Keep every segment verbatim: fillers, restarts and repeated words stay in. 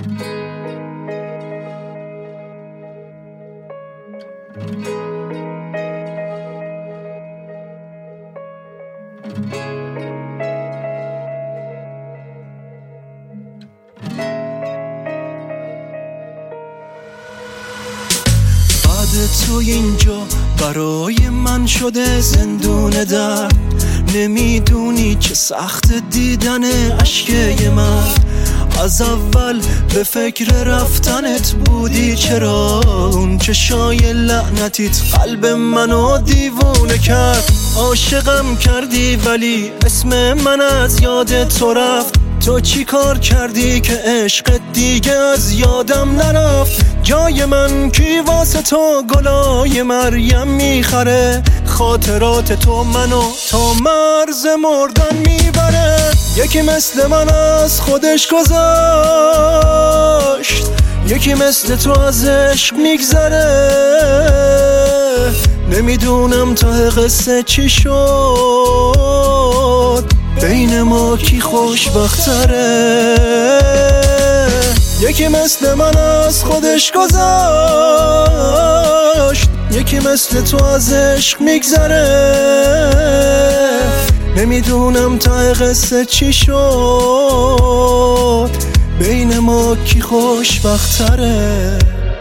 تو اینجا برای من شده زندون درد، نمیدونی چه سخت دیدن اشکه من. از اول به فکر رفتنت بودی، چرا اون چشای لعنتیت قلب منو دیوونه کرد. عاشقم کردی ولی اسم من از یاد تو رفت. تو چی کار کردی که عشق دیگه از یادم نرفت؟ جای من کی واسه تو گلای مریم میخره؟ خاطرات تو منو تا مرز مردن میبره. یکی مثل من از خودش گذاشت، یکی مثل تو از عشق میگذره. نمیدونم تا قصه چی شد، بین ما کی خوشبختره. یکی مثل من از خودش گذاشت، یکی مثل تو از عشق میگذره. نمیدونم تا قصه چی شد، بین ما کی خوشبختره.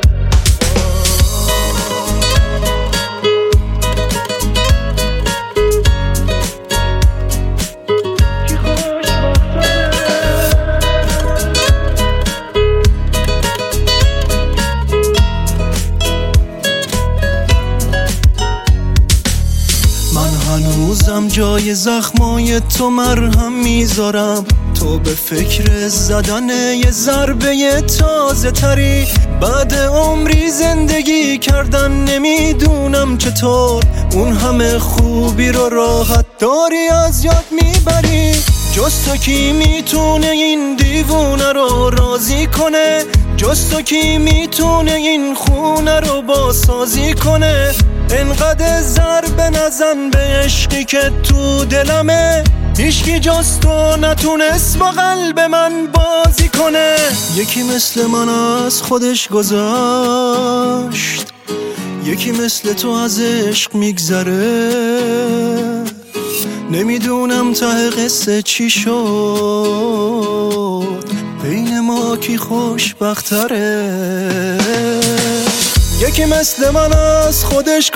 هنوزم جای زخمای تو مرهم میذارم. تو به فکر زدن یه ضربه تازه تری، بعد عمری زندگی کردن نمیدونم چطور اون همه خوبی رو راحت داری از یاد میبری. جز تو کی میتونه این دیوونه رو راضی کنه؟ جز تو کی میتونه این خونه رو بازسازی کنه؟ انقدر ضربه نزن به عشقی که تو دلمه، هیچکی جز تو نتونست با قلب من بازی کنه. یکی مثل من از خودش گذاشت، یکی مثل تو از عشق میگذره. نمیدونم ته قصه چی شد، بین ما کی خوشبختره. یکی مثل من از خودش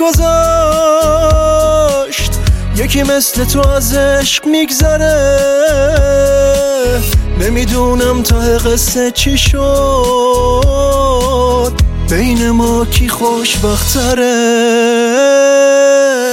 گذاشت، یکی مثل تو از عشق میگذره. نمیدونم تا قصه چی شد، بین ما کی خوشبختره.